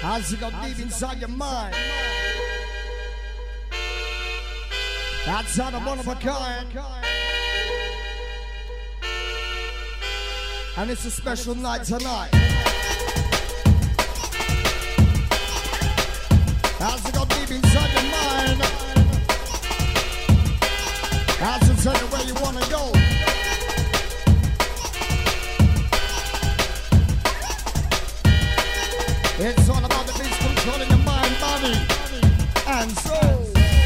As you go deep inside your mind. That's not a one of a kind. And it's a special night tonight. As you go deep inside your mind. As you tell you where you want to go. It's all about the beats controlling your mind, body, and soul.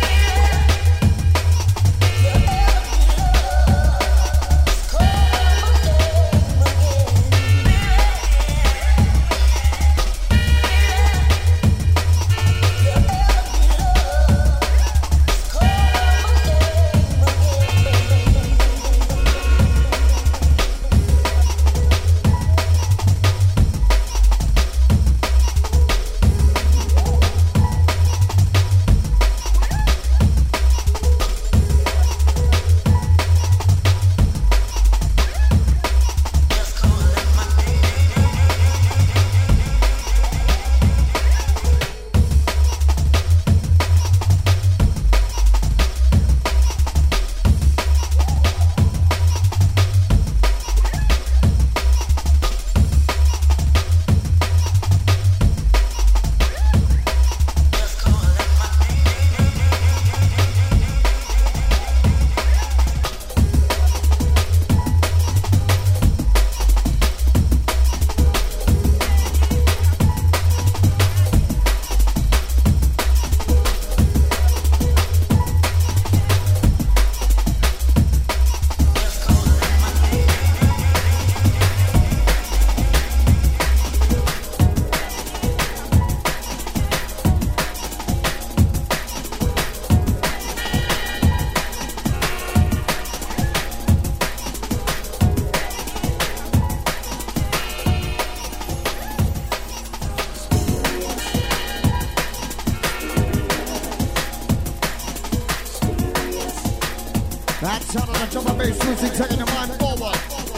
That's out of the drum and bass music, taking your mind forward.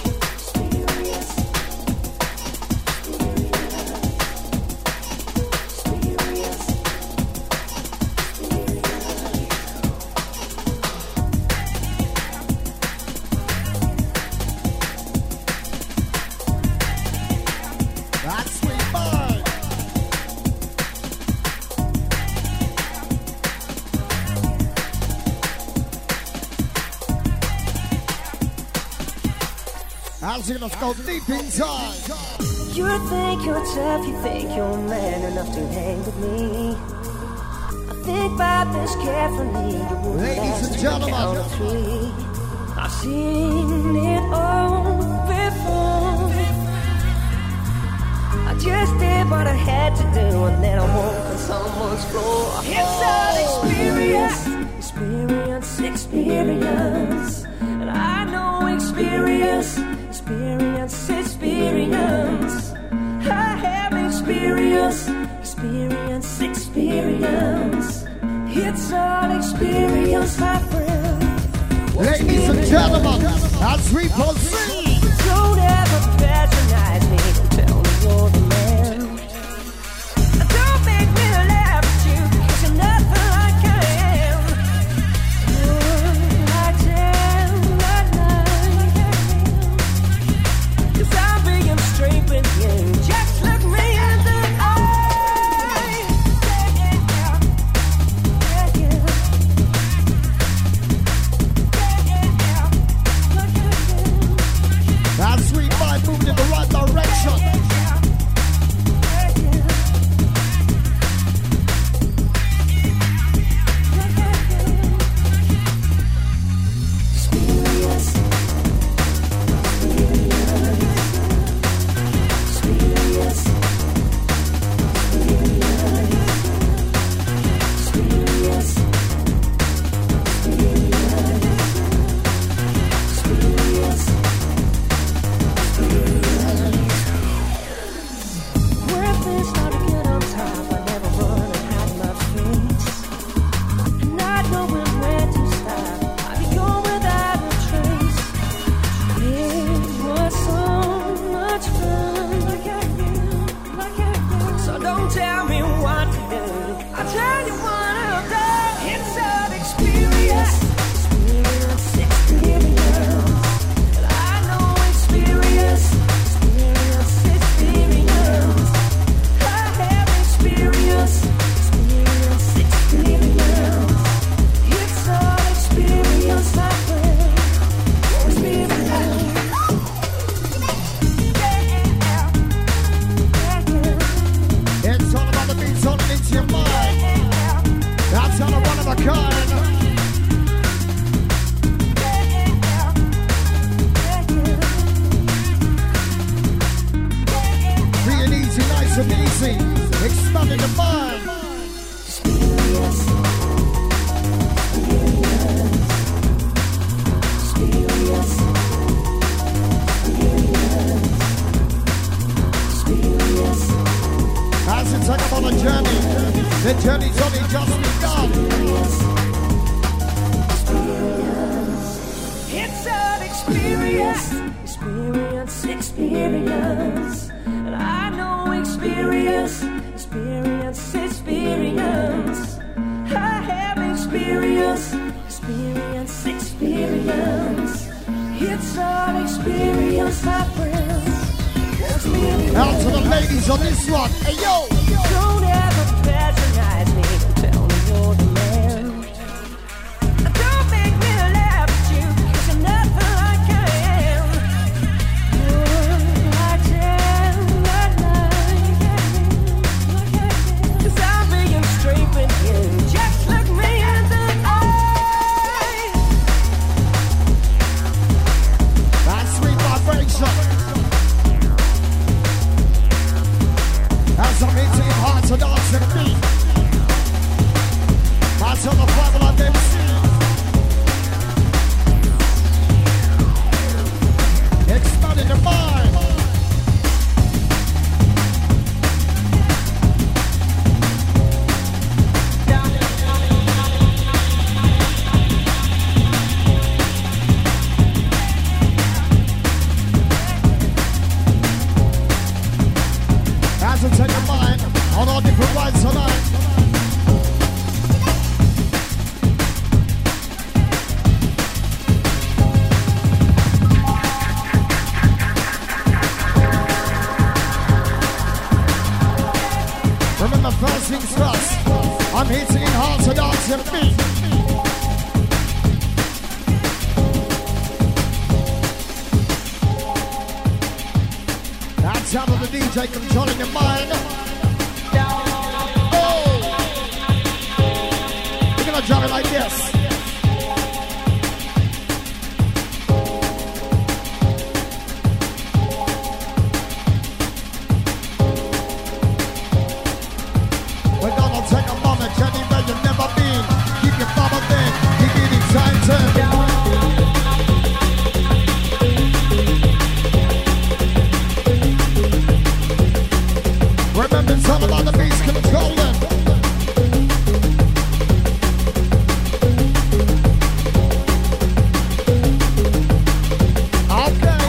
That's sweet boy. As you let's go deep inside. You think you're tough, you think you're man enough to hang with me. I think about this carefully. You won't Ladies and gentlemen, count of three. I've seen it all before. I just did what I had to do, and then I woke on someone's floor. It's an experience, experience, and I know experience. Experience. I have experience. It's all experience, my friend. Ladies and gentlemen, as we proceed. Don't ever patronize me. Don't tell me you're the man. Don't make me laugh at you, 'cause you're nothing like I am. I tell my life. 'Cause I'm being straight with you. Just look me in the eye. That's sweet boy. and easy. Expanding the mind. As we take up on a journey, the journey's only just begun. It's an experience, experience. And I know experience. I have experience. It's an experience, my friends. Out to the ladies on this one. Hey, yo! Don't ever patronize me. Tell me you're the man. Don't make me laugh at you. 'Cause you're nothing like I am. I can. 'Cause I'm being straight with you. Just look me in the eye. That's sweet vibration. As I'm hitting hard to dance to the beat. I tell the Bible I've never seen. Expanding the mind. As we take your mind on all different rides tonight. Remember first things first. I'm hitting it hard to dance to the beat. That's how the DJ controlling your mind. Oh! We're gonna drop it like this. We're gonna take a moment, journey where you've never been. Keep your thumb up there, keep it excited. Remember, it's all about the beats controlling. Okay.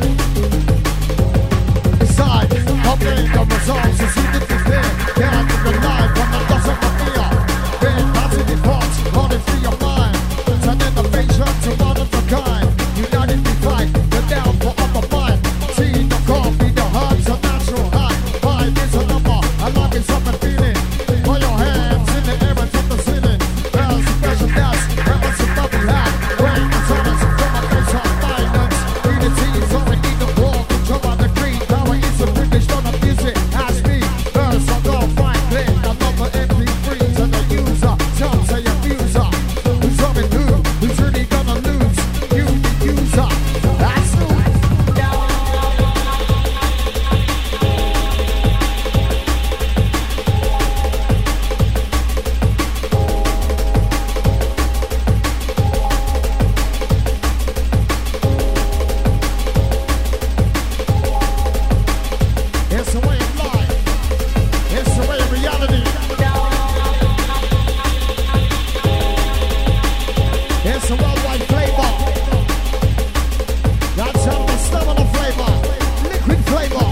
Decide, copy the results, as you did before. Get out of the line, from the dust of the fear. Then positive thoughts, running through your mind. Turning the vision to one of a kind. United we fight, the down for upper fight. See the coffee, the hearts, a natural high. Five is a number, I like it, something feeling. Put your hands in the air and touch the ceiling. Bells, special dance, heaven's a bubble hat. Rain, the sun is from my face on violence. Unity is all we need to walk. Control by the green, power is a British, don't abuse it. Ask me, first I'll go find clear. I love the MP3s and the user. Some say abuser. Who's coming who? Who's really gonna lose? You, the user. That's who. It's the way of life. It's the way of reality. It's a worldwide flavor. That's how the stamina flavor. Liquid flavor.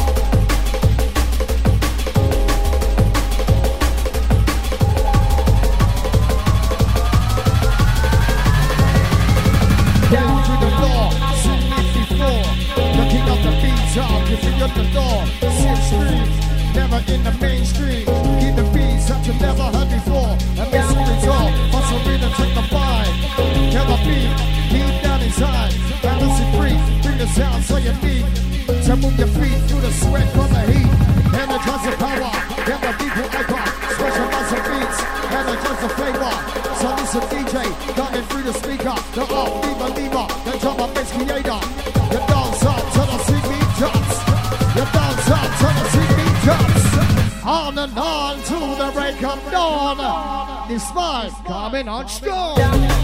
Down to the floor, seen it before. The king of the beats out, you feel at the door. Six streams, never in the mainstream. Keep the beats that you never heard before. And this is all, muscle read and take the vibe. Never beat, deep down inside. Fantasy free, bring the sound so you need. To move your feet through the sweat from the heat. Energize the power, never people icon. Specialize the beats, energize the flavor. So listen DJ, coming through the speaker. The offbeat believer, the drum and bass creator. You dance up till the CD drops. You dance up till the CD drops. and on to the break of dawn. This vibe coming on strong.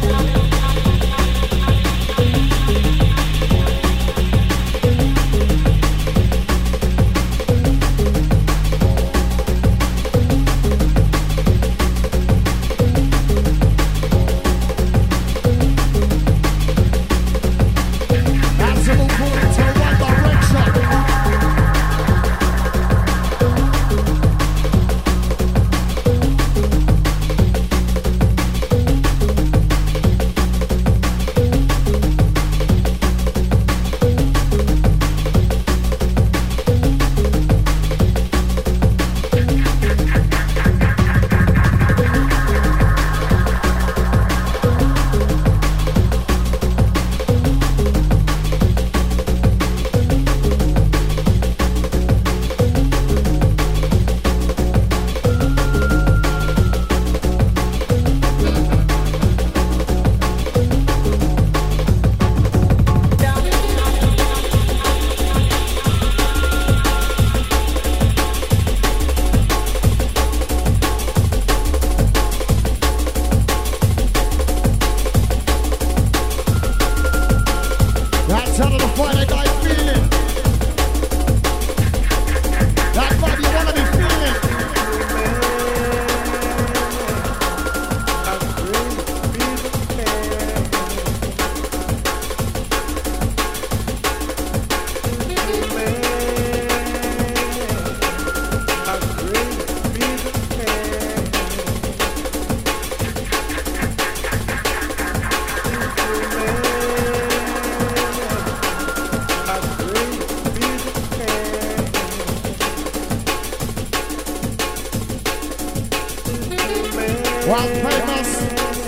World famous,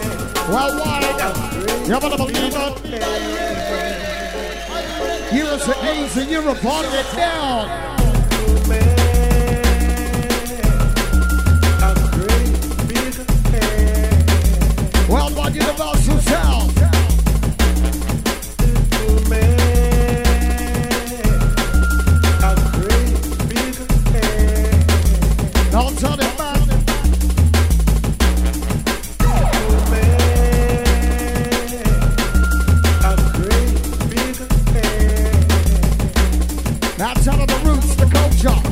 worldwide, you better believe it. USA, Asia, Europe, on it down. Worldwide universal sound. Don't turn it back. That's out of the roots, the culture.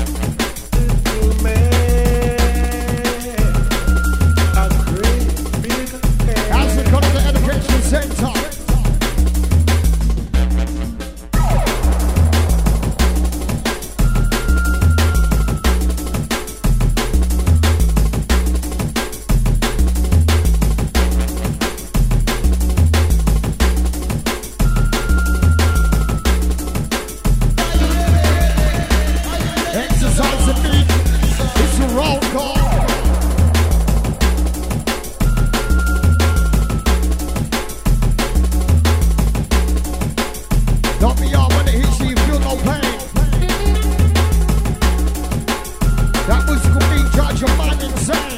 As we go to the education center. Exercise the beat. It's a roll call. Don't be on when it hits you, you feel no pain. That musical beat drives your mind insane.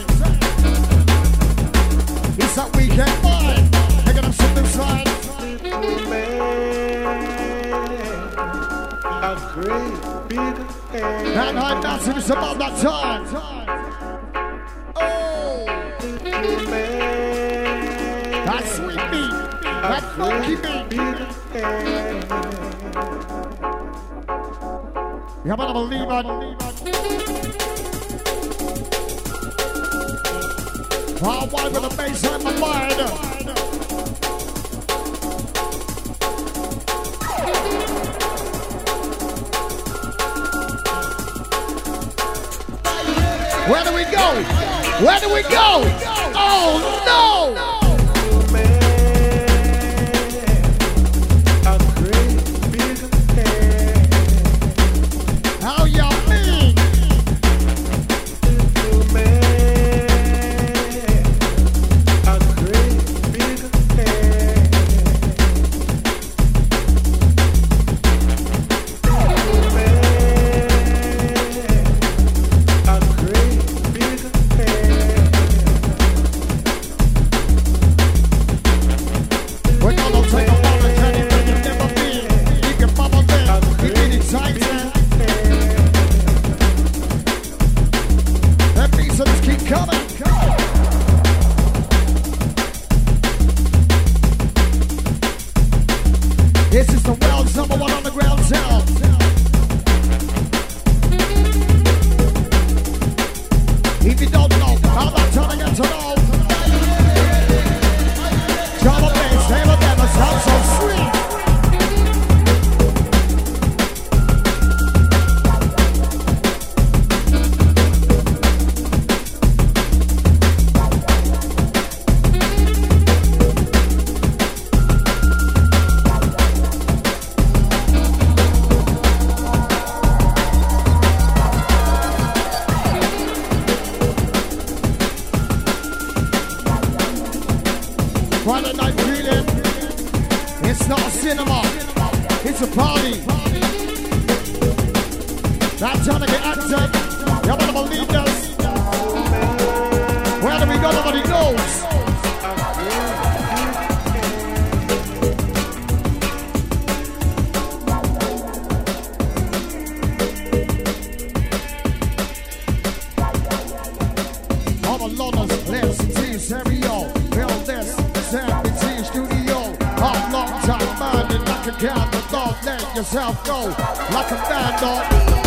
It's that weekend vibe. Taking them something inside. A great big And I'm dancing, it's about that time. Oh, that sweet beat, that funky beat. You better believe it. All white with the bass and the line. Where do we go? Where do we go? Oh no! How y'all mean? It's a party. That's time to get active. You want to believe this? Where do we go? Nobody knows. All the loners, let's see stereo. Build this, Sam studio. A long time burning like a candle. Don't let yourself go like a candle.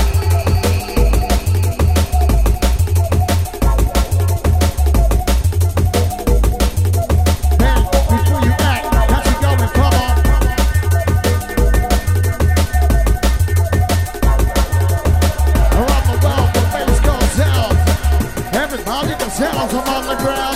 I'm on the ground.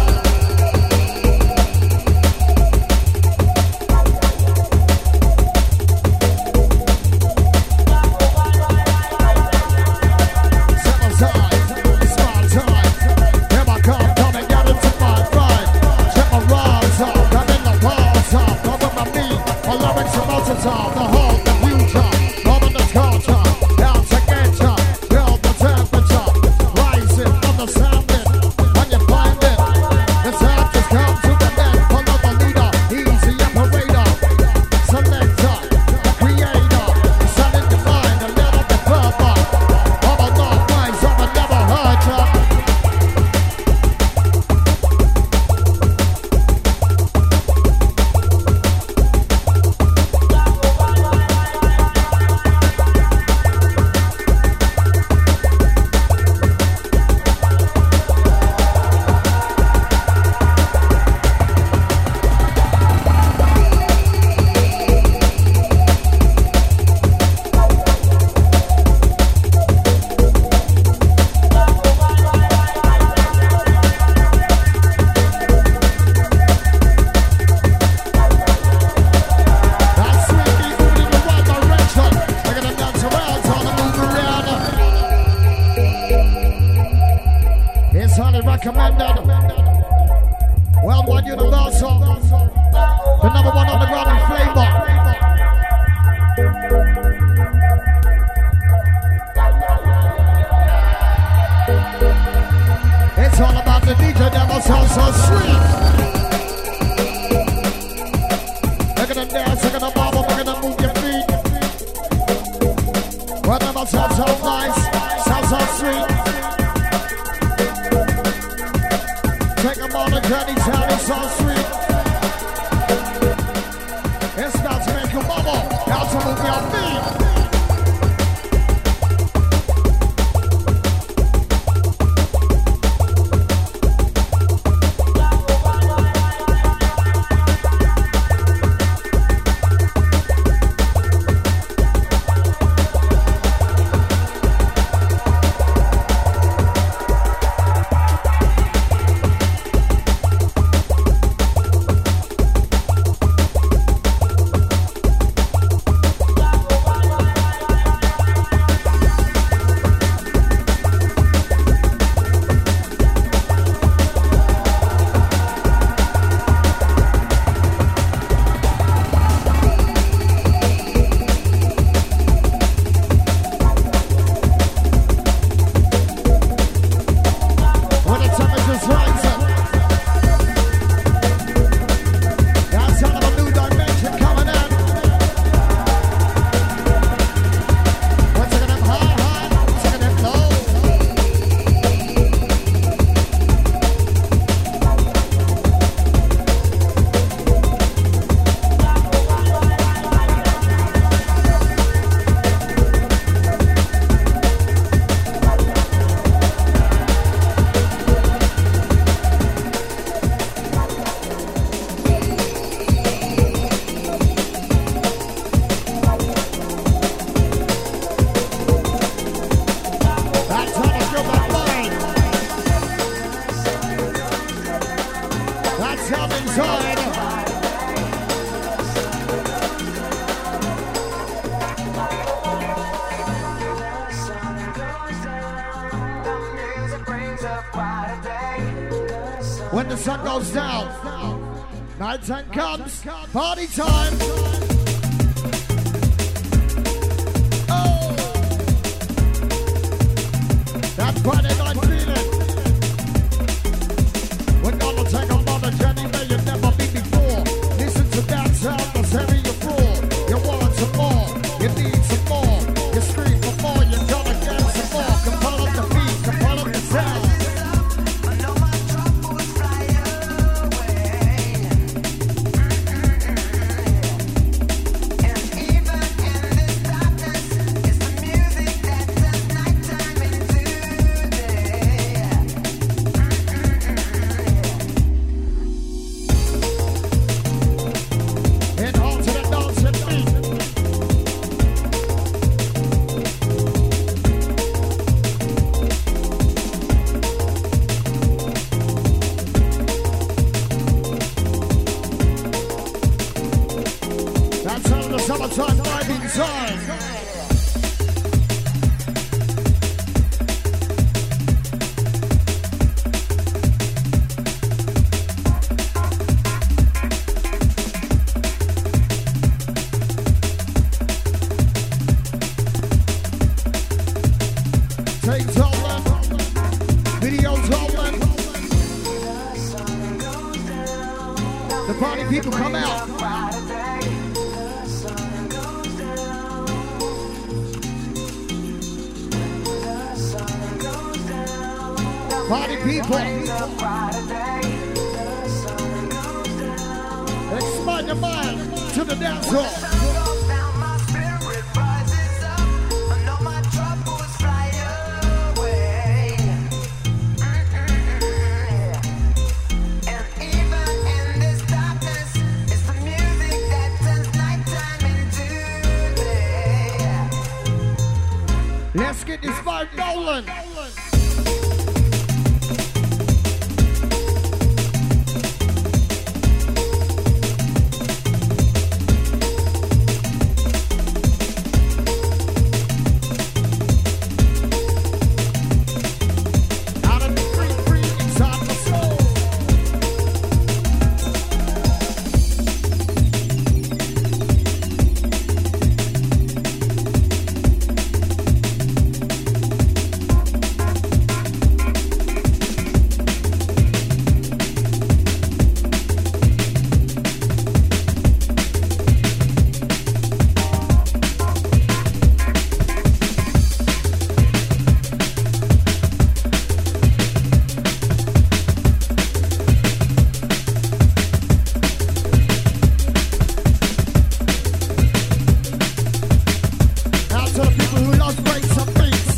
Recommended Worldwide Universal, the number one on the ground in flavor. It's all about the DJ demo sound so sweet. They're gonna dance, they're gonna bobble, they're gonna move your feet. Whatever sounds so nice, sounds so sweet. Take them on a journey, sounding so sweet. It's about to make you bubble, how to move your feet. When the sun goes down, night time comes, party time. time. Takes rolling, videos rolling. The party people come out. Party people. Expand your mind to the dance hall. Let's get this vibe rolling. Out of the free inside my soul. To the people who love breaks and beats.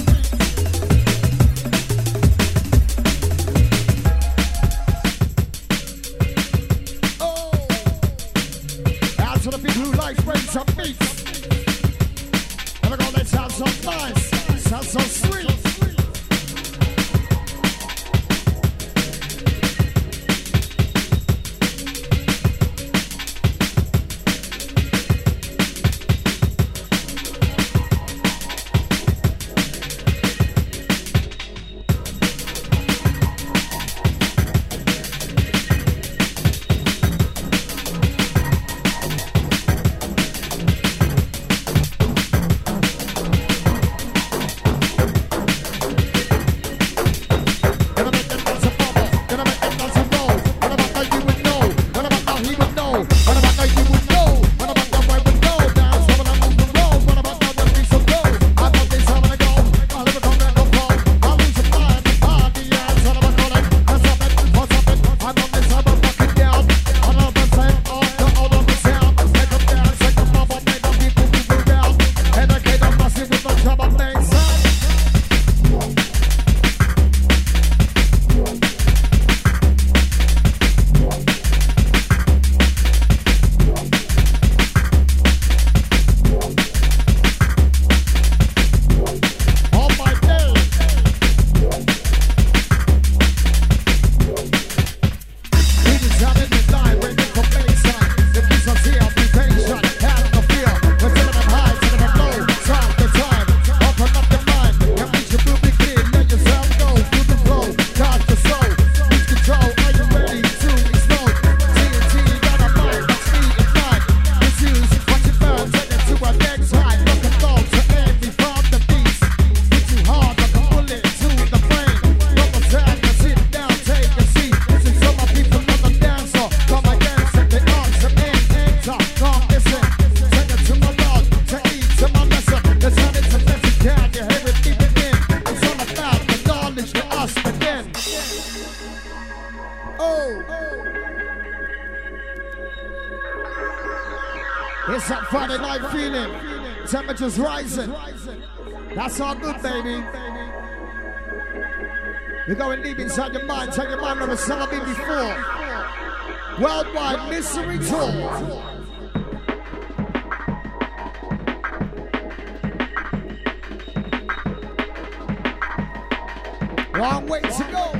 Oh, out to the people who like breaks and beats. And we're gonna let sound so nice, sound so sweet. It's that Friday night feeling. Temperatures rising. That's all good, baby. We're going deep inside your mind. Take your mind where it's never been before. Worldwide Mystery Tour. Long way to go.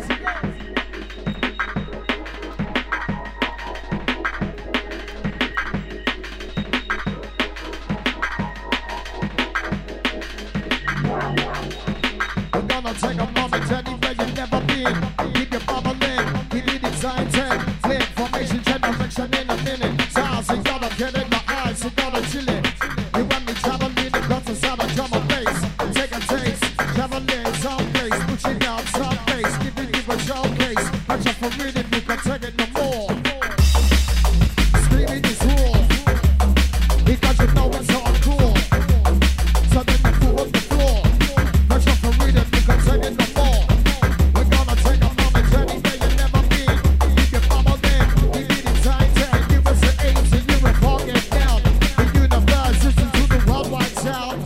take a moment anywhere you've never been. Keep your bubbling, keep it exciting. Flip formation, generation in a minute. Sounds you gotta get in the eyes, you gotta chill it. You want me traveling across the sound of drum and bass. Take a taste, traveling someplace, pushing out some bass, giving you a showcase. Not just for reading, you can take it no more. Screaming is raw, because you know it's all cool. So then you pull up the floor. Not just for reading, you can take it no more. We're gonna take a moment anywhere you've never been. Keep your bubble in, keep it exciting. Give us an age and you will forget down. The universe, listen to the worldwide sound.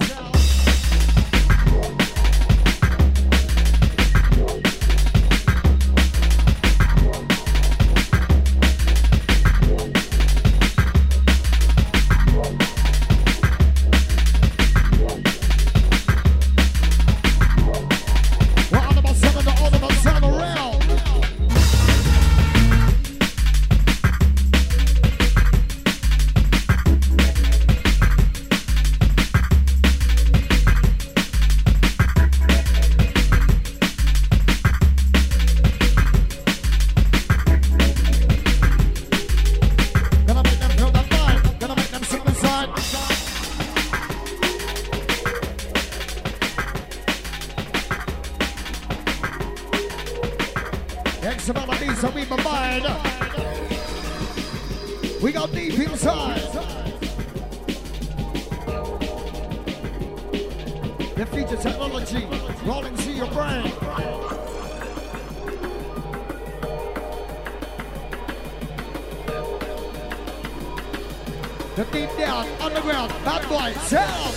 We're on about seven, the all about turn around. Gonna make them feel that vibe, gonna make them sing inside. X amount of beats that we provide. We go deep inside. The future technology rolling through your brain. The deep down, underground, bad boy sound.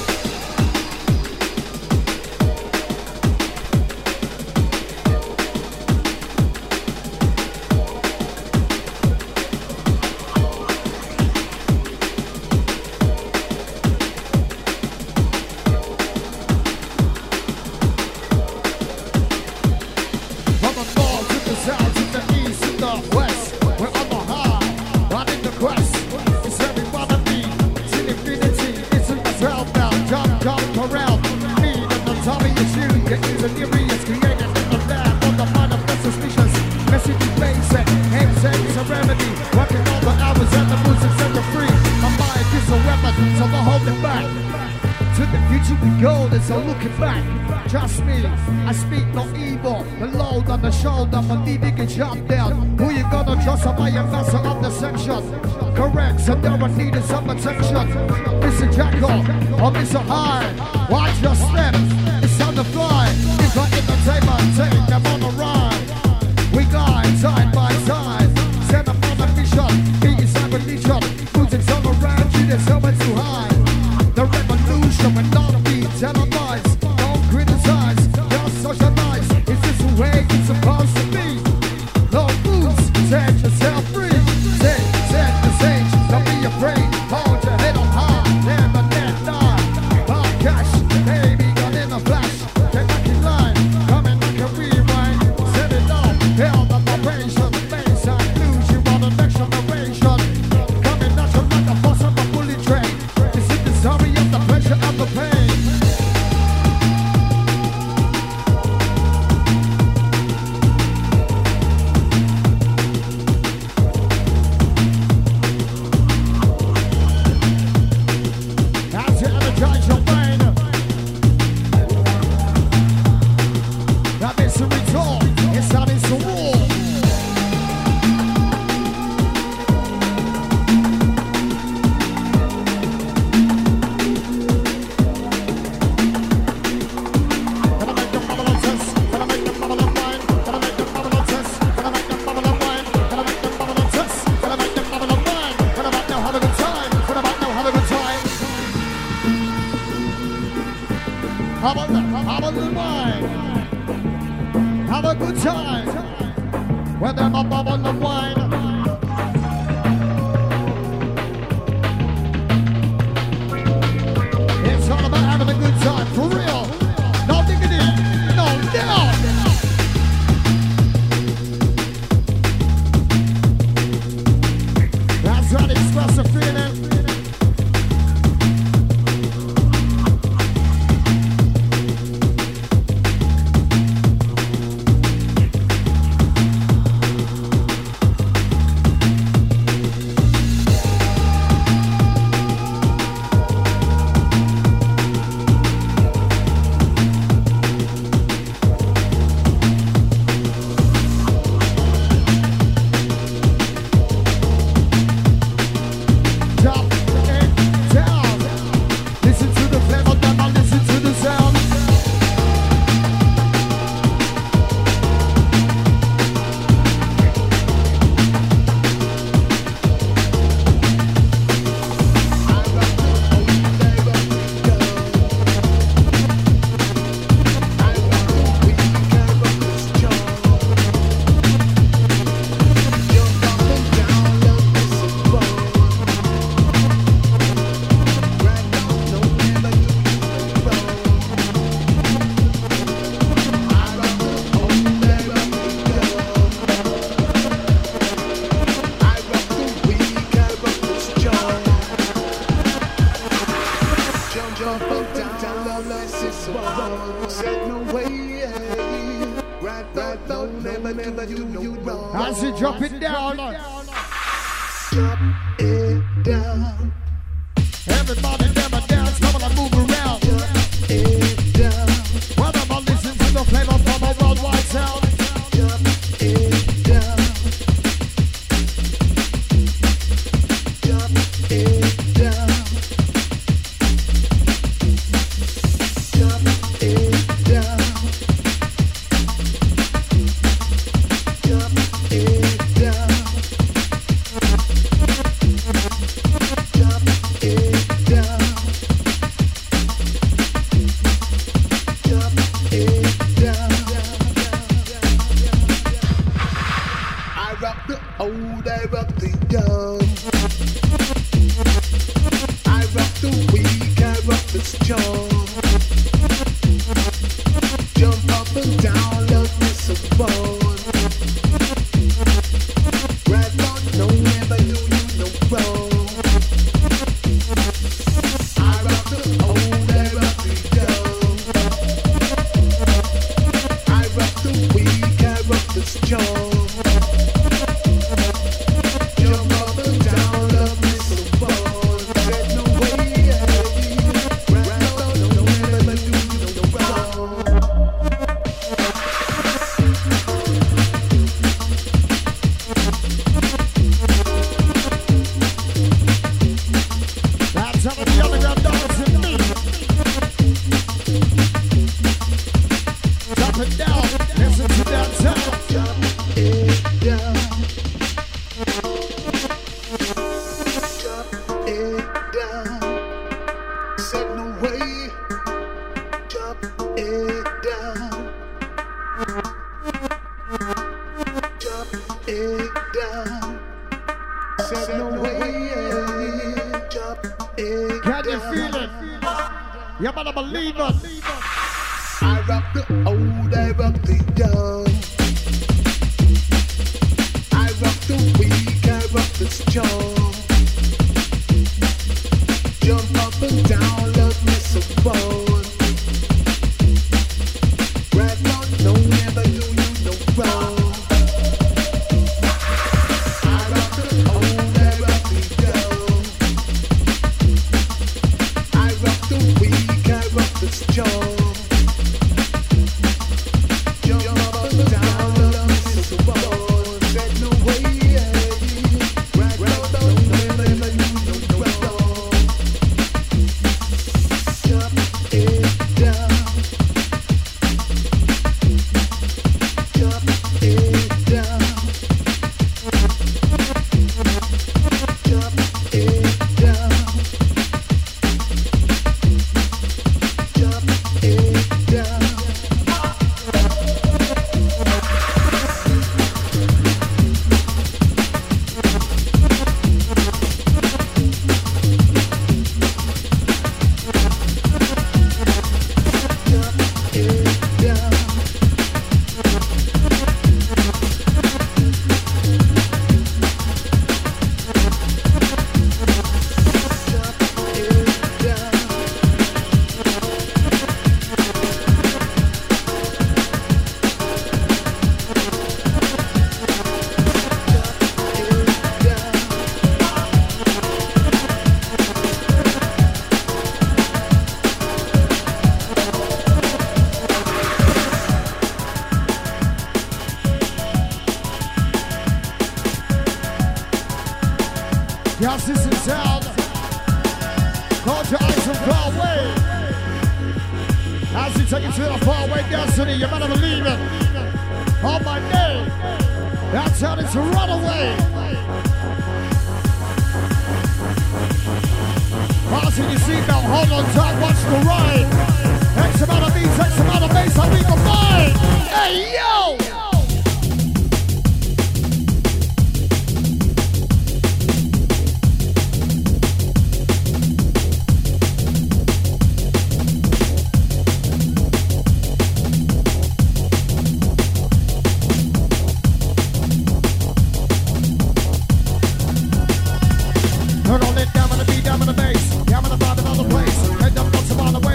From the north to the south, to the east, to the west, we're on the high, running the quest. It's everybody me, it's infinity, it's in the realm now. Jump around, me and the top of your shoe. Get engineering, created in the lab, on the mind of the suspicious. Message is basic, aim is a remedy. Working all the hours and the music set you free. My mind is a weapon, so don't hold it back. To the future we go, there's no looking back. Trust me, I speak no evil. The load on the shoulder, believe you can jump down. Who you gonna trust? Am I a vessel of the section? Correct, so there I needed some attention. Mr. Jackal or Mr. High, watch your step, it's time to fly. If I entertainment, take them on a ride. We glide side by side, send them on a mission. Be inside religion, music's all around you, there's so much to hide. The revolution will not be televised. Don't criticize, just socialize. Is this the way it's supposed to be? No moves, set yourself free. Set the stage, don't be afraid. Hold your head on high, never let die. Hard cash, baby, got in a flash. Get back in line, coming like a rewind. Set it off, hell the vibration. Bass and blues, you want the next generation. Coming natural like a boss of a bullet train. Is it the story of the pleasure of the pain? As you energize your brain, that mystery talk is starting to roar. Gonna make them bubble and test, gonna make them bubble and wine, gonna make them bubble and test, gonna make them bubble and wine, gonna make them bubble and test, gonna make them bubble and wine, gonna make them have a good time, gonna make them have a good time. How about that? How about the wine? Have a good time. When them a bubble and wine. It's all about having a good time, for real. No diggity, no doubt. That's right, express the feeling. and down, love is wrong. Said no way, right, don't never do you wrong. As you drop it down, Drop it down. everybody never dance, come on and move around. Drop it down. Whenever listen to the flavor from a worldwide sound. Drop it down. Drop it down. Drop it down. Drop it down. Drop it down. Drop it down. I rock the old, I rock the young. I rock the weak, I rock the strong. Jump up and down, love me so fun. Right on, no, never do you no wrong. I rock the old, I rock the young. I rock the weak, I rock the strong. Jump up and down, love me so fun. Said no way, right on, no, never do you no wrong. That's how the underground dancing me. Drop it down, listen to that sound. Drop it down. Drop it down. Said no way. Drop it down. Drop it down. Said no way. Drop it Can you down. feel it? You better believe it. I rock the old, I rock the young. I rock the weak, I rock the strong. Jump up and down, love me so fun. Right on, no, never do you no wrong. I rock the old, I rock the young. I rock the weak, I rock the strong. Jump up and down, love me so fun. Said no way, right on, never do no wrong. Drop it down. Drop it down. Drop it down. Drop it down. Drop it down. Drop it down. Drop it down. Yes, this is sound. Close your eyes and far away. As you take it to the faraway destiny, you better believe it. On my name, that's how it's a runaway. Fasten your seatbelt, hold on tight, watch the ride. X amount of beats, X amount of bass, I read the mind. Hey, yo! We're gonna let down on the beat, down on the bass, down on the vibe in all the place. Head up, lots of on the way.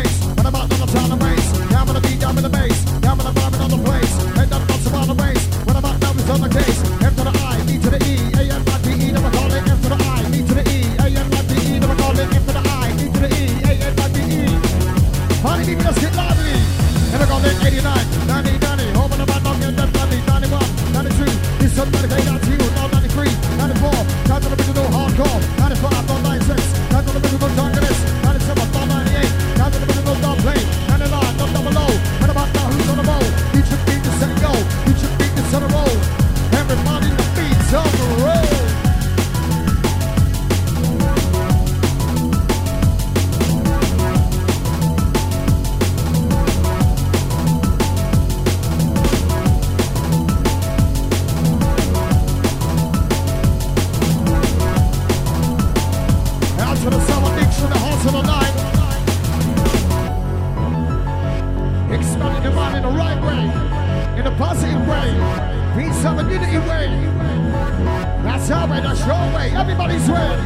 in the right way, in a positive way, peace and unity way. That's our way, that's your way, everybody's way.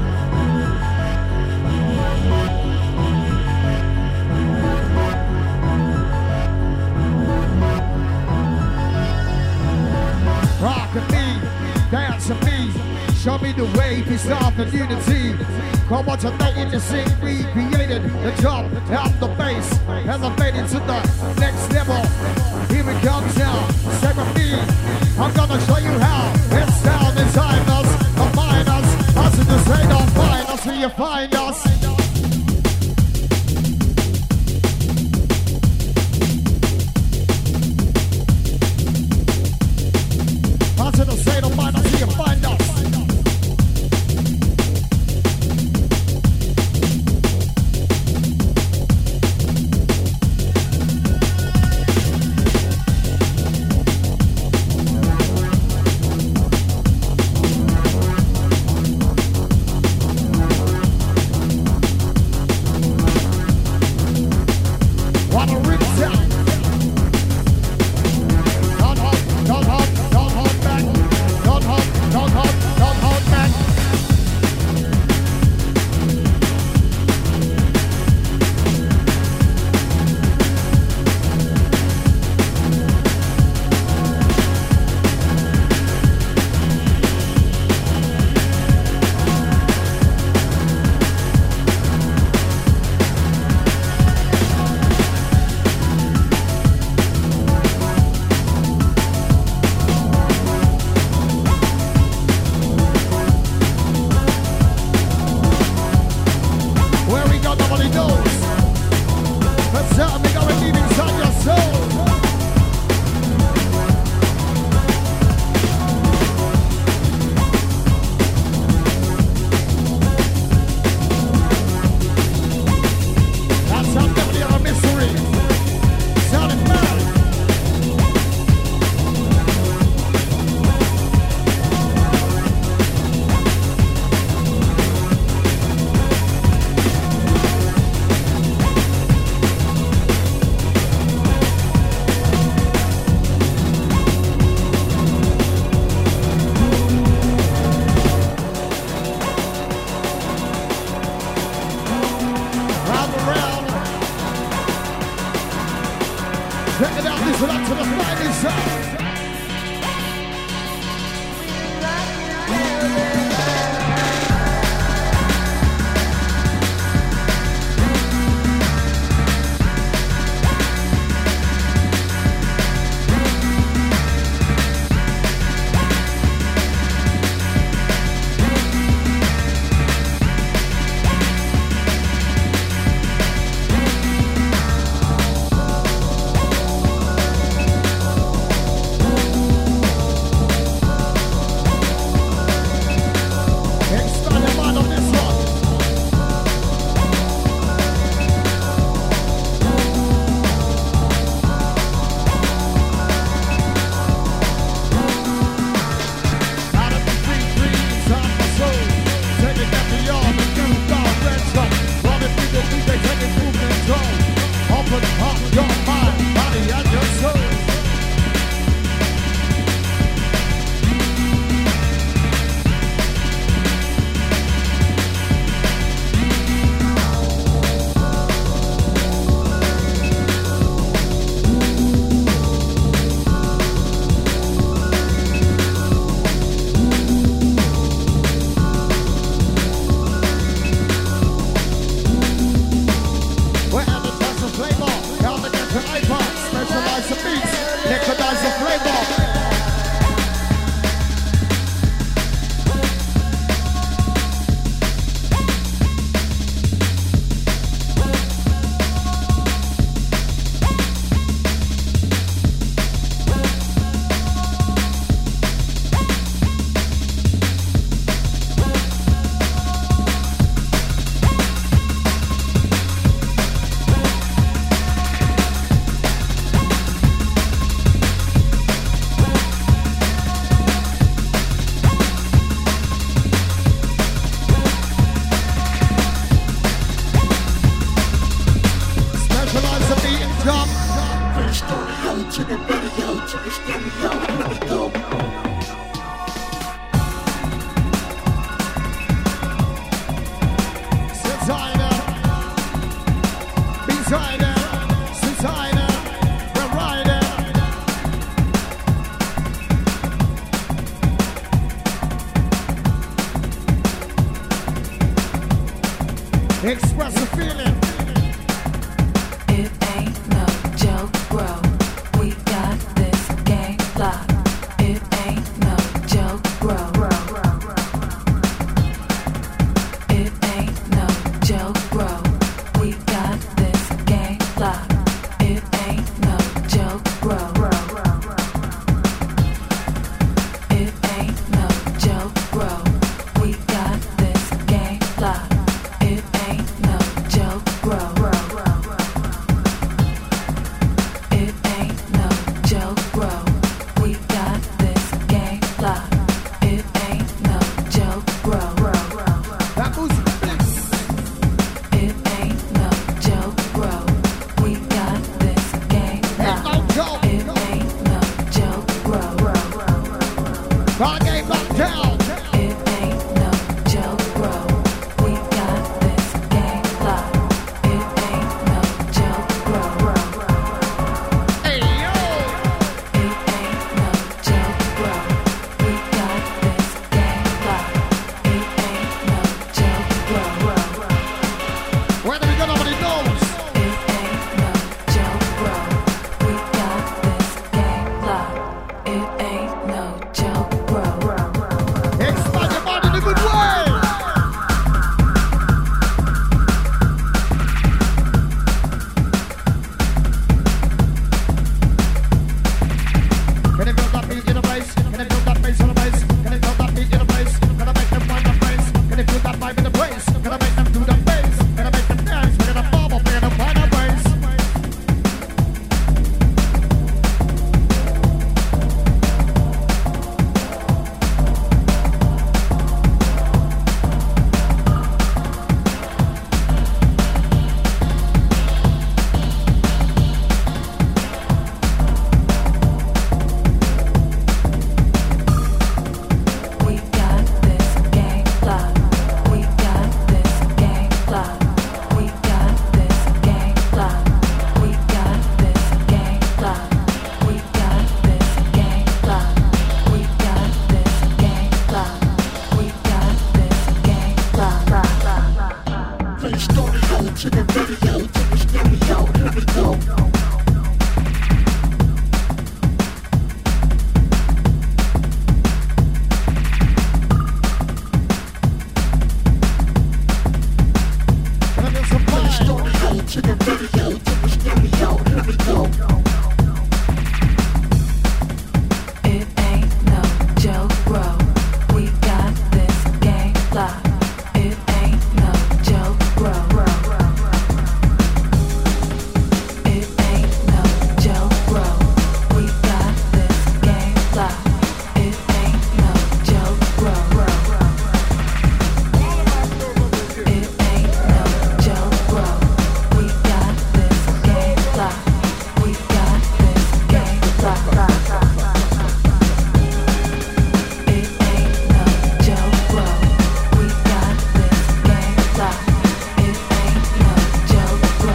Rock with me, dance with me, show me the way, peace, love, and unity. Come on tonight in the scene, we created the drum and the bass, elevated to the next level. Here it comes now, stay with me, I'm gonna show you how. It's down inside us, combine us, us in the state of find us, where you find us. To the state of mind, I see you find us. Wanna rip down. Don't hold back. Don't hold back. Where we go, nobody knows. But something going deep inside your soul. That's how definitely a mystery. Sounding mad. Check it out, listen up to the fighting sound. Express the feeling. It ain't no joke, bro. We got this game locked. It ain't no joke, bro. It ain't no joke, bro. We got this game locked. It ain't no joke, bro. It ain't no joke, bro. We got this game locked. It ain't no joke, bro. It ain't no joke, bro. We got this game locked. It ain't no joke, bro. That music mix. It ain't no joke, bro. We got this game Ain't no locked. joke. It ain't no joke, bro. Our game locked down. It ain't no joke, bro. We got this game locked. It ain't no joke, bro. Hey yo. It ain't no joke, bro. We got this game locked. It ain't no joke, bro. Where do we go? Nobody knows. It ain't no joke, bro. We got this game locked. It ain't no joke, bro. Expand your mind in a good way. Can I feel that beat in the place? Can I feel that bass on the bass? Can I feel that beat in the place? Can I make them find the place? Can I feel that vibe in the place? Can I make them do the bass? Can I make them dance? We're gonna bubble, we're gonna find a place. We got this game locked. We got this game locked. We got this game locked. We got this game locked. We got this game locked. We got this game locked. We got this game locked. From the studio to the video to the stereo, here we go. Can I feel some From the vibe? studio to the video to the stereo, here we go. It ain't no joke, bro. We got this game locked. It ain't no joke, bro. It ain't no joke, bro. We got this game locked. It ain't no joke, bro. It ain't no joke, bro. We got this game locked. We got this game locked. It ain't no joke, bro. We got this game locked. It ain't no joke, bro.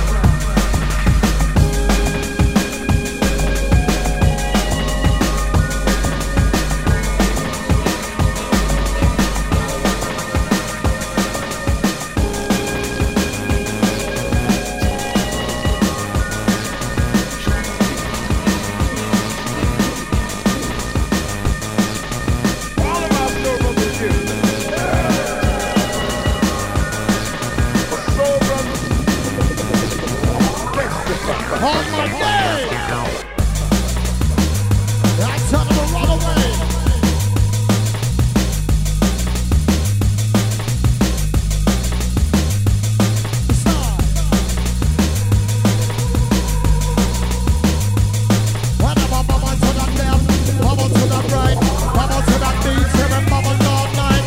On my day. That's how to run away. Whatever, bubble to that left, bubble to that right, bubble to that beat, seven bubble all night.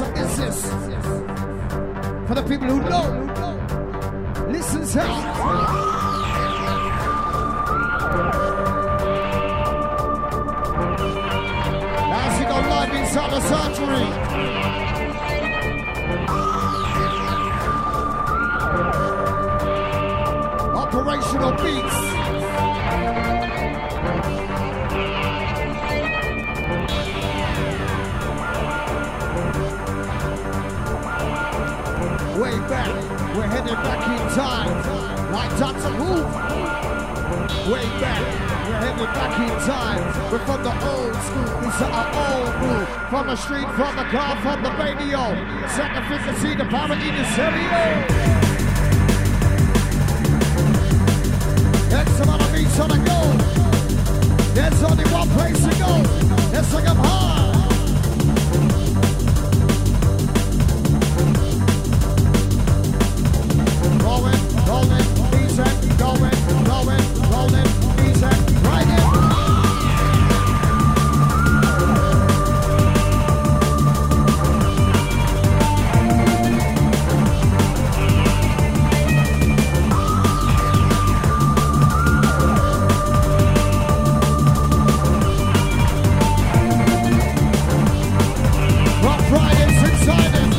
is this? For the people who know, listen sound. As we go live inside the sanctuary. Operational beats. Way back, we're headed back in time. Like Dr. Who? Way back, we're headed back in time. We're from the old school, this is our old move. From the street, from the car, from the radio. Sacrifice to see the power in the stereo. X amount of beats on the go. There's only one place to go. Let's take them hard. Rolling, easy, rolling, easy, right in. Rock Fridays inside it.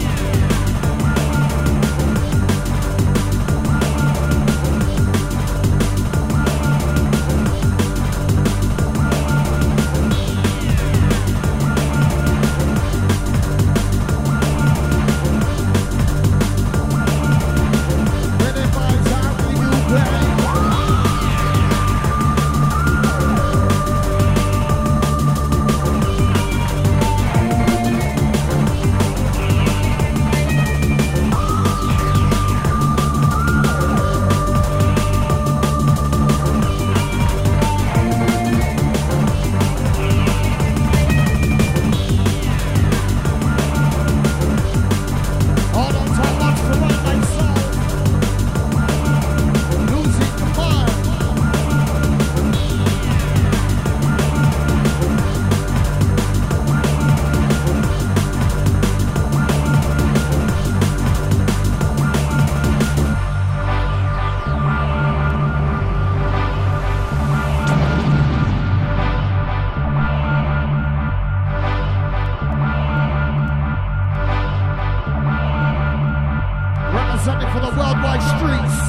Representing for the worldwide streets.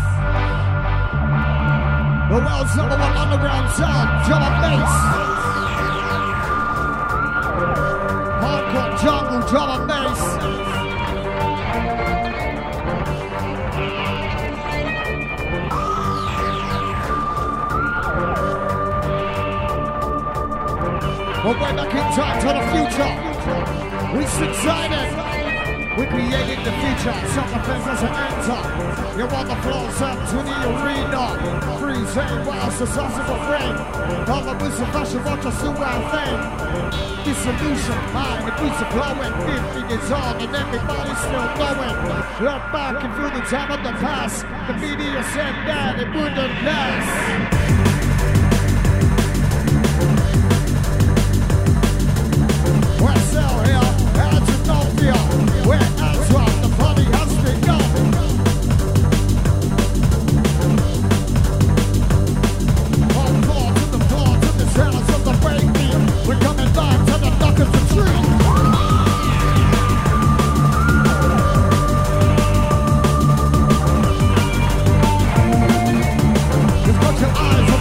The world's #1 underground sound, drum and bass. Hardcore jungle, drum and bass. We're way back in time to the future. We subsided. We created the future, self-defense as an enter. You want the floors up to the arena. Freezing whilst the sauce of a friend. All the wisdom fashion, watch us do our thing. Dissolution, mind, the beats are flowing. 50 is on and everybody's still going. Look back and through the time of the past. The media said that it wouldn't last. We're still here, out of Novia. We're Ezra, the party has begun. On floor to the sounds of the breakbeat. We're coming back to the knock of the tree. Just got your eyes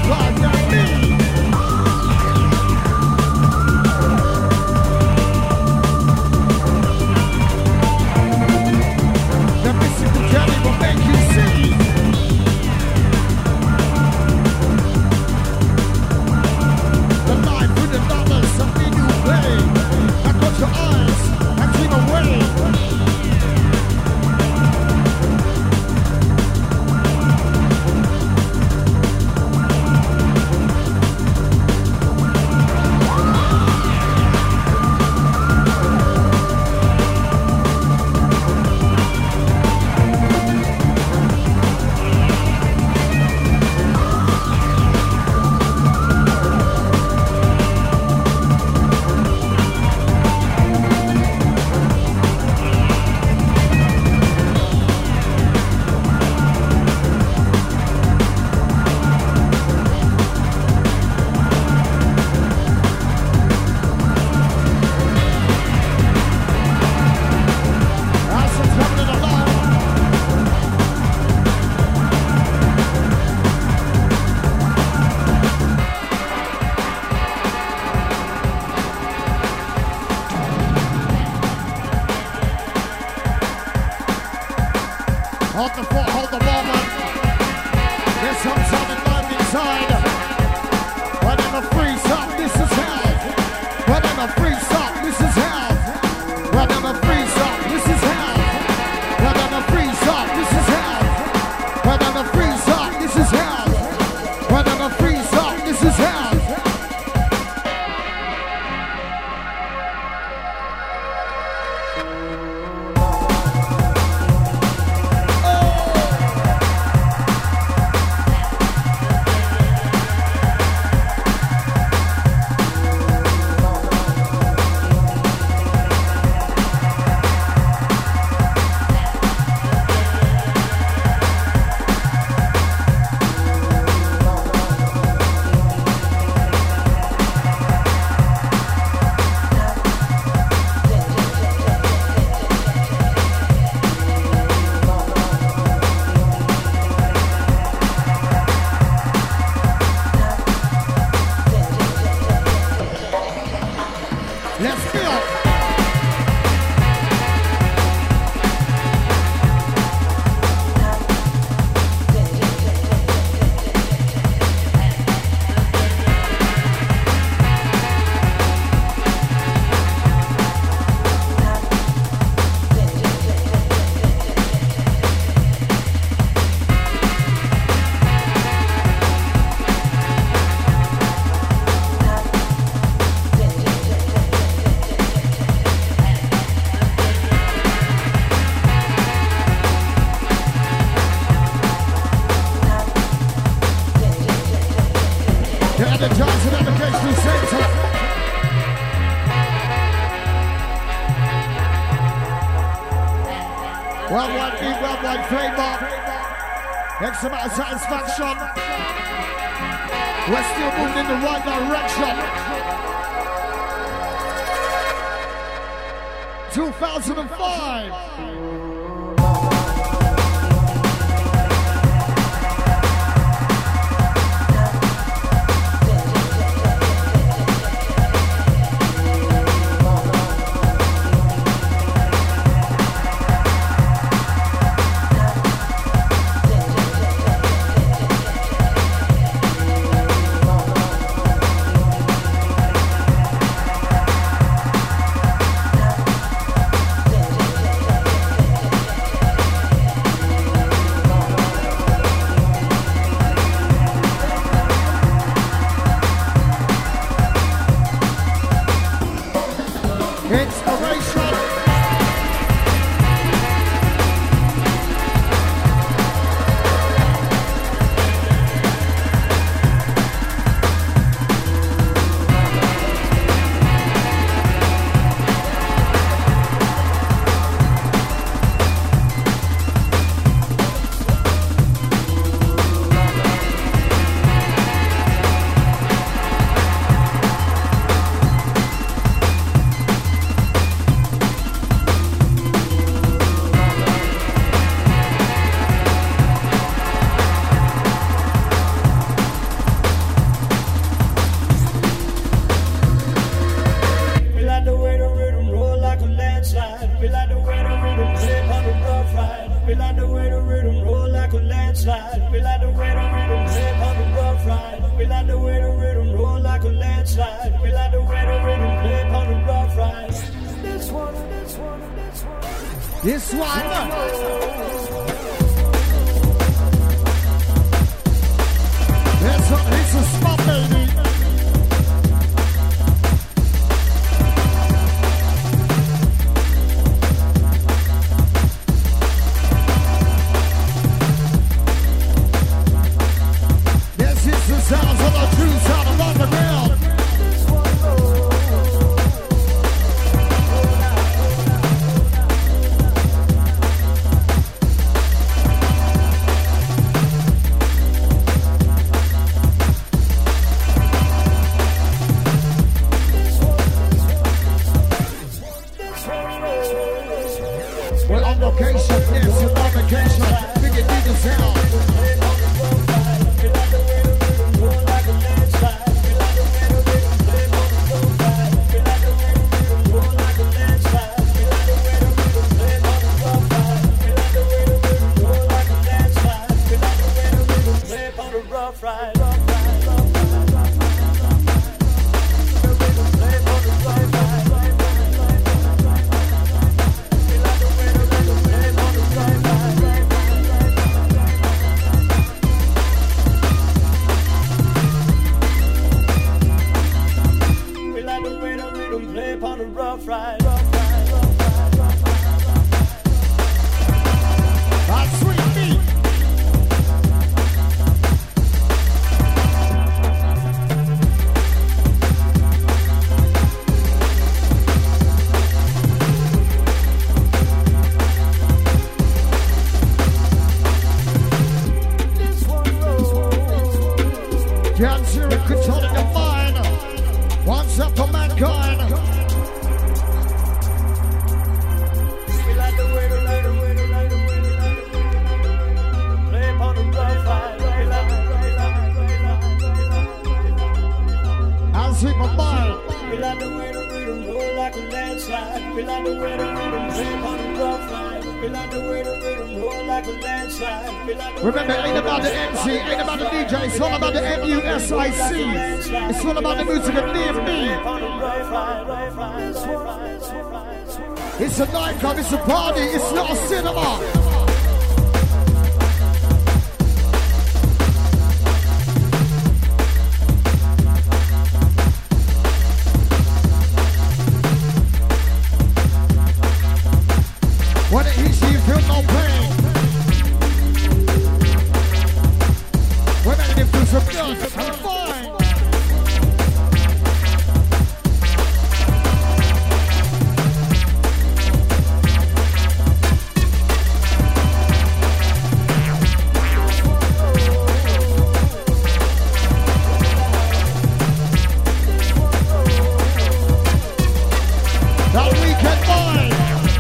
Hold the fort, hold the moment. There's some solid mind inside. When in a freeze up, this is hell. When in a freeze up, this is hell. When in a freeze up, this is hell. When in a freeze up, this is hell. When in a freeze up, this is hell. When in a freeze up, this is hell. Let's build. The Johnson Educational Center. Worldwide beat, worldwide flavor. X amount of satisfaction. We're still moving in the right direction. 2005. This one. It's a spot, baby. This is the sounds of the true sound of underground. We're on location, it's a vacation. We can do the sound. Remember, it ain't about the MC, ain't about the DJ, it's all about the MUSIC. It's all about the music of DMB. It's a nightclub, it's a party, it's not a cinema. When it hits you, you feel no pain. We're making it feel some good, I'm fine. That weekend vibe.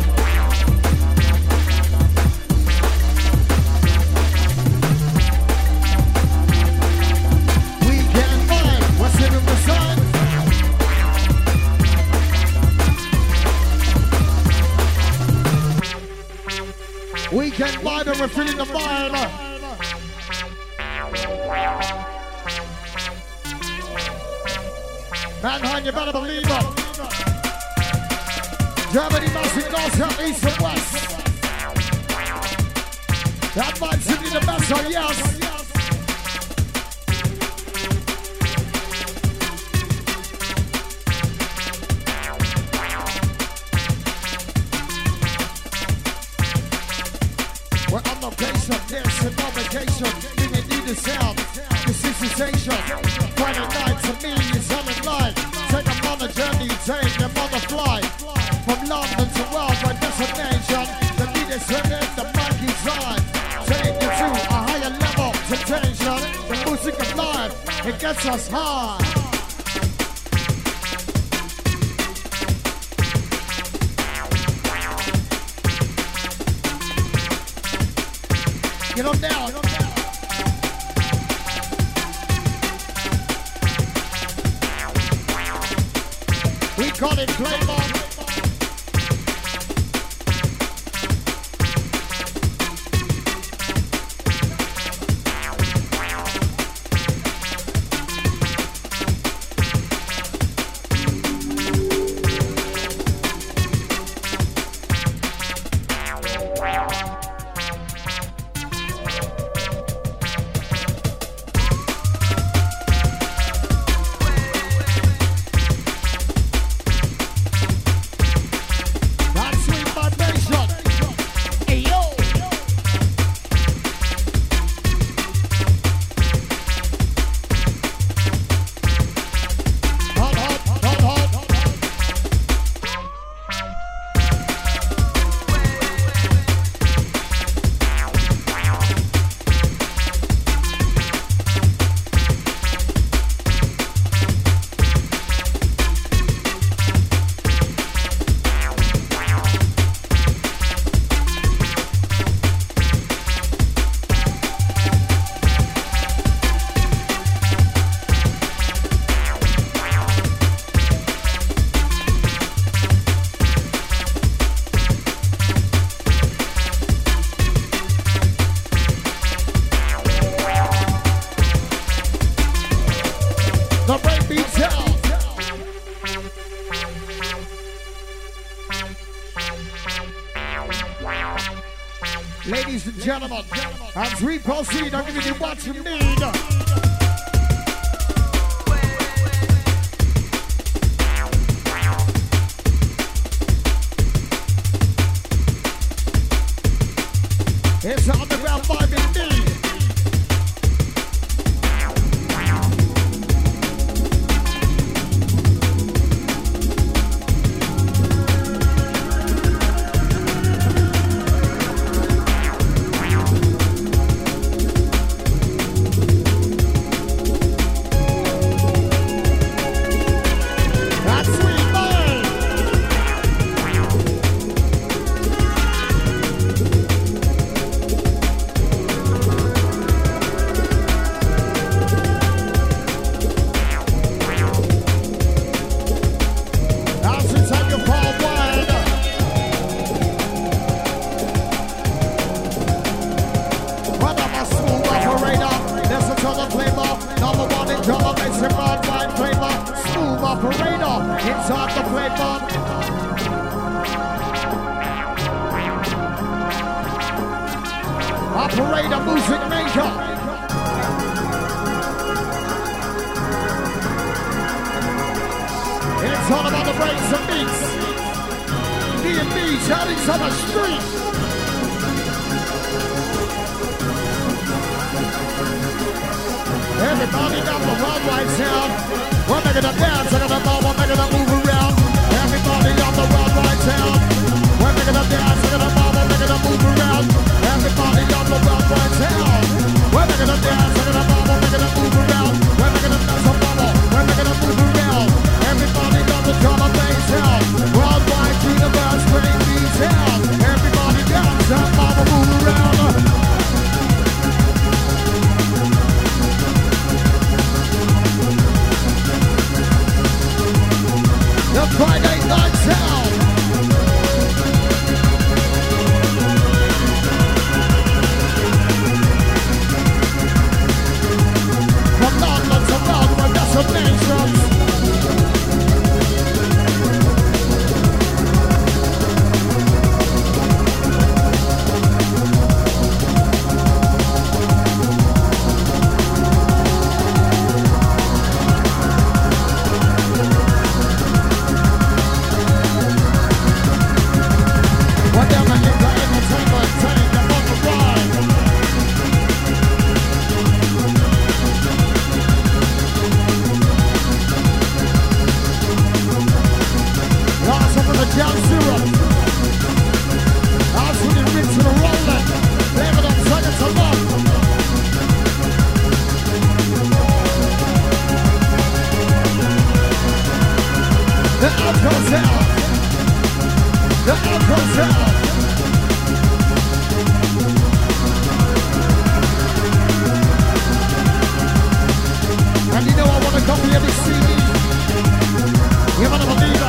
Weekend vibe and we're feeling the vibe. Mannheim, you better believe it. Germany, massive north, south, east and west. That vibe's simply the best, so yes. We're on location, there's an obligation. Didn't need the sound, this is sensation. Friday night to me is on the line. Take them on a journey, take them on the fly. From London to worldwide destination. The beat is turning, the mic is on. Take you to a higher level to tension. The music of life, it gets us high. Get on down. We call it Claymore. Ladies and gentlemen, as we proceed, I'm giving you what you need. It's the underground vibe indeed. massive worldwide flavor. Smooth operator, inside the flavor. Operator, music maker. It's all about the brains and beats. D&B, challenge on the street. Everybody got the worldwide sound. We're making a dance, we're gonna move, we're making a move around. Everybody got the worldwide sound. We're making a dance, we're gonna move, we're making a move around. Everybody got the worldwide sound. We're making a dance, we're gonna move, we're making a move around. We're making a dance, we're making a move around. Everybody got the drum and bass sound. Worldwide universe, bring me down. Everybody dance and mama move around. The Friday night sound. From London to Melbourne, destinations. And you know I want to copy every CD. You want to believe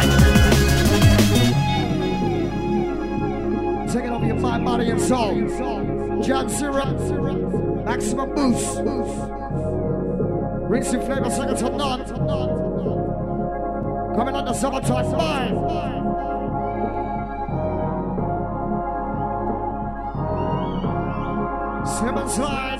it? Take it over your mind, body, and soul. John Syrup, maximum boost. Rinsing flavor, second to none. Coming on the summertime fine. Slip slide.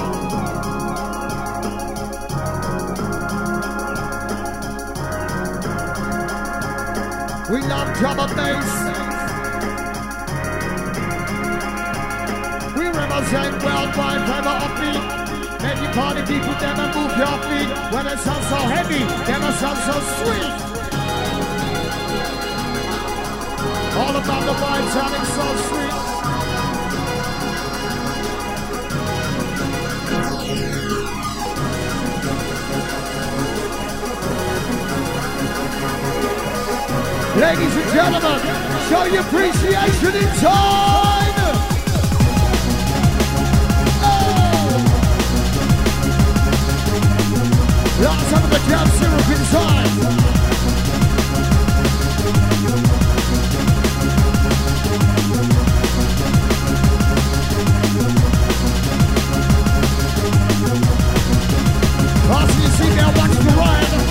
We love drum and bass. We represent worldwide flavor of beat. Make you party people, them and move your feet. When it sounds so heavy, them it sounds so sweet. All about the vibe sounding so sweet. Ladies and gentlemen, show your appreciation in time! Oh! Last time of the John Syrup inside. Fasten your seatbelt, watch the ride.